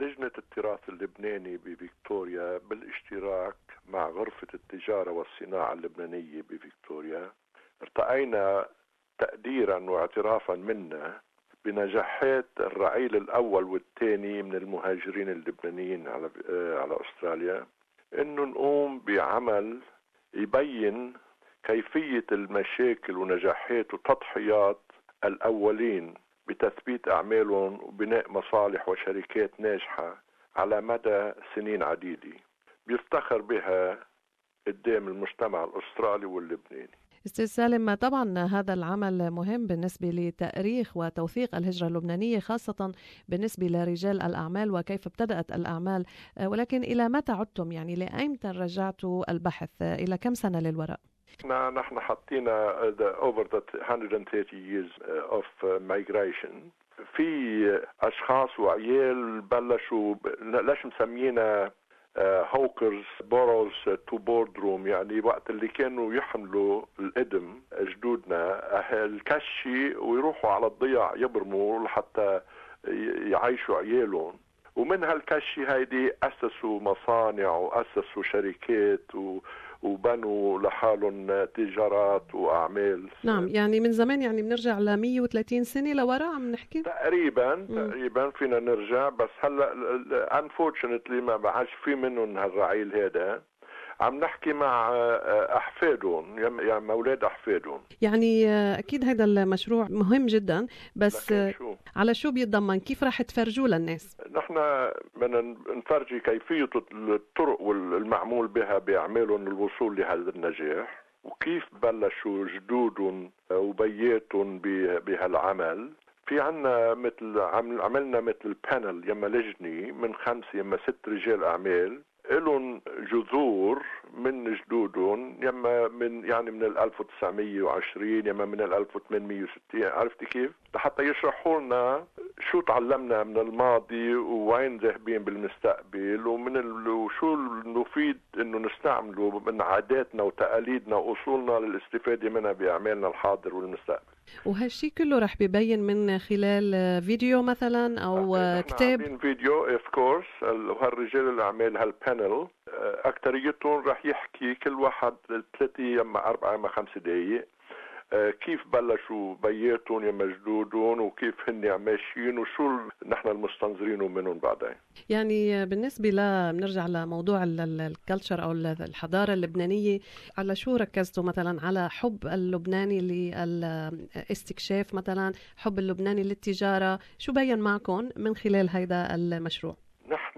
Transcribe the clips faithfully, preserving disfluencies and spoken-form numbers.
لجنة التراث اللبناني بفيكتوريا بالاشتراك مع غرفة التجارة والصناعة اللبنانية بفيكتوريا ارتأينا تقديرا واعترافا منا بنجاحات الرعيل الأول والثاني من المهاجرين اللبنانيين على على أستراليا، إنه نقوم بعمل يبين كيفية المشاكل ونجاحات وتضحيات الأولين بتثبيت أعمالهم وبناء مصالح وشركات ناجحة على مدى سنين عديدة بيفتخر بها قدام المجتمع الأسترالي واللبناني. أستاذ سالم، طبعا هذا العمل مهم بالنسبة لتأريخ وتوثيق الهجرة اللبنانية، خاصة بالنسبة لرجال الأعمال وكيف ابتدأت الأعمال، ولكن إلى متى عدتم؟ يعني لأيمتى رجعتوا البحث؟ إلى كم سنة للوراء؟ نحن حطينا over the one hundred thirty years of migration. في أشخاص وعيال بلشوا ليش مسمينا هوكرز بوروز تو بورد روم، يعني وقت اللي كانوا يحملوا القدم جدودنا الكشي ويروحوا على الضياع يبرموا لحتى يعيشوا عيالهم، ومن هالكشي هيدي أسسوا مصانع وأسسوا شركات و وبنوا لحالهم تجارات وأعمال. نعم، يعني من زمان، يعني بنرجع ل مية وثلاثين سنة لوراء عم نحكي تقريبا. م. تقريبا فينا نرجع، بس هلا unfortunately ما بعدش في منهم هالرعيل هذا. عم نحكي مع أحفادهم، يعني مولاد أحفادهم. يعني أكيد هذا المشروع مهم جدا، بس شو؟ على شو بيتضمن؟ كيف راح تفرجوه للناس؟ نحن بدنا نفرجي كيفية الطرق والمعمول بها بأعمالهم الوصول لهذا النجاح، وكيف بلشوا جدودهم وبياتهم بهالعمل. في عنا مثل عملنا مثل بانل يما لجنة من خمس يما ست رجال أعمال إلهم جذور من جدودهم، يما من يعني من ألف وتسعمية وعشرين يما من ألف وثمانمية وستين، عرفتي كيف؟ لحتى يشرحوا لنا شو تعلمنا من الماضي ووين ذاهبين بالمستقبل، ومن ال... وشو المفيد انه نستعمله من عاداتنا وتقاليدنا واصولنا للاستفاده منها باعمالنا الحاضر والمستقبل. وهالشي كله رح بيبين من خلال فيديو مثلا او كتاب؟ عاملين فيديو اوف كورس، وهالرجال الاعمال هالبانل اكثريتهم رح يحكي كل واحد ثلاثة يما أربعة يما خمس دقائق كيف بلشوا بياتهم يما جدودهم وكيف هن ماشيين وشو نحن المستنظرينه منهم بعدين. يعني بالنسبة ل بنرجع لموضوع الكالتشر أو الحضارة اللبنانية، على شو ركزتوا مثلا؟ على حب اللبناني للاستكشاف مثلا، حب اللبناني للتجارة، شو بين معكم من خلال هذا المشروع؟ نحن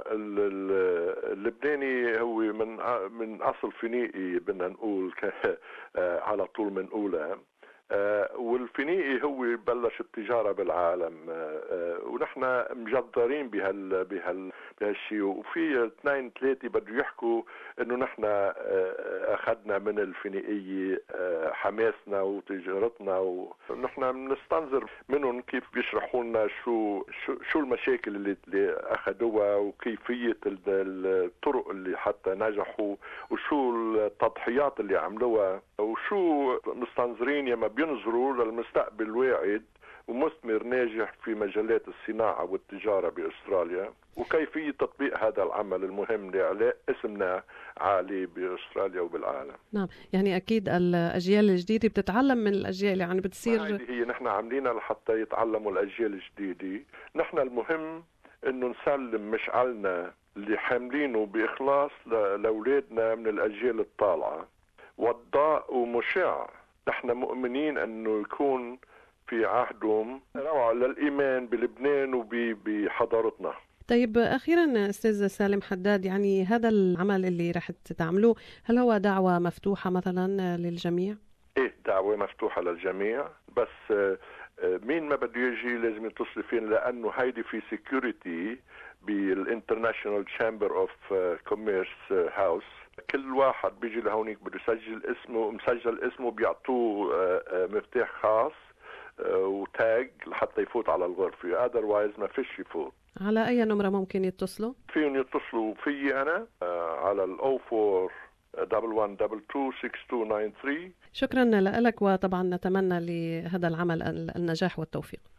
اللبناني هو من من اصل فينيقي بدنا نقول على طول بنقولها، والفينيقي هو بلش التجاره بالعالم، ونحن مجدرين بهال بهال بهالشيء. وفي اثنين ثلاثه بده يحكوا انه نحن اخذنا من الفينيقيه حماسنا وتجارتنا، ونحن بنستنظر منهم كيف بيشرحوا لنا شو شو شو المشاكل اللي, اللي اخذوها وكيفيه الطرق اللي حتى نجحوا، وشو التضحيات اللي عملوها، وشو مستنظرين يما بينظروا للمستقبل واعد ومثمر ناجح في مجالات الصناعة والتجارة بأستراليا، وكيفية تطبيق هذا العمل المهم لإعلاء اسمنا عالي بأستراليا وبالعالم. نعم، يعني أكيد الأجيال الجديدة بتتعلم من الأجيال اللي يعني بتصير. هذه هي نحن عاملينها لحتى يتعلموا الأجيال الجديدة. نحن المهم إنه نسلم مشعلنا اللي حاملينه بإخلاص لأولادنا من الأجيال الطالعة، والضاء ومشع. نحن مؤمنين أنه يكون في عهدهم روعة للإيمان بلبنان وبحضارتنا. طيب أخيرا أستاذ سالم حداد، يعني هذا العمل اللي رح تعملوه هل هو دعوة مفتوحة مثلا للجميع؟ إيه، دعوة مفتوحة للجميع، بس مين ما بده يجي لازم يتصل فينا، لأنه هيدي في سيكوريتي بالانترناشنال تشامبر اوف كوميرس هاوس. كل واحد بيجي لهونيك بده يسجل اسمه، مسجل اسمه بيعطوه مفتاح خاص وتاج لحتى يفوت على الغرفة، otherwise ما فيش يفوت. على أي نمرة ممكن يتصلوا؟ فيهم يتصلوا في أنا على ال أو فور واحد واحد اثنين اثنين ستة اثنين تسعة ثلاثة. شكرا لك، وطبعا نتمنى لهذا العمل النجاح والتوفيق.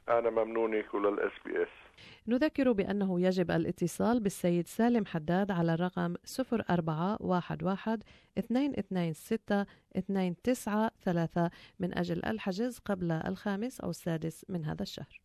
أنا ممنونك وللإس بي إس. نذكر بأنه يجب الاتصال بالسيد سالم حداد على الرقم صفر أربعة واحد واحد اثنين اثنين ستة اثنين تسعة ثلاثة من أجل الحجز قبل الخامس أو السادس من هذا الشهر.